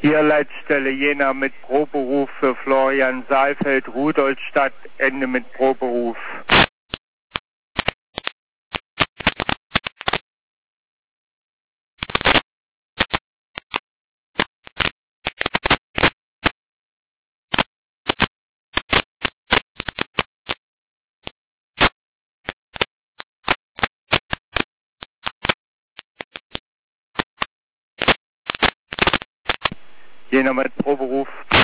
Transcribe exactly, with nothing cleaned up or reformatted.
Hier Leitstelle Jena mit Proberuf für Florian Saalfeld, Rudolstadt, Ende mit Proberuf. Jena mit Proberuf.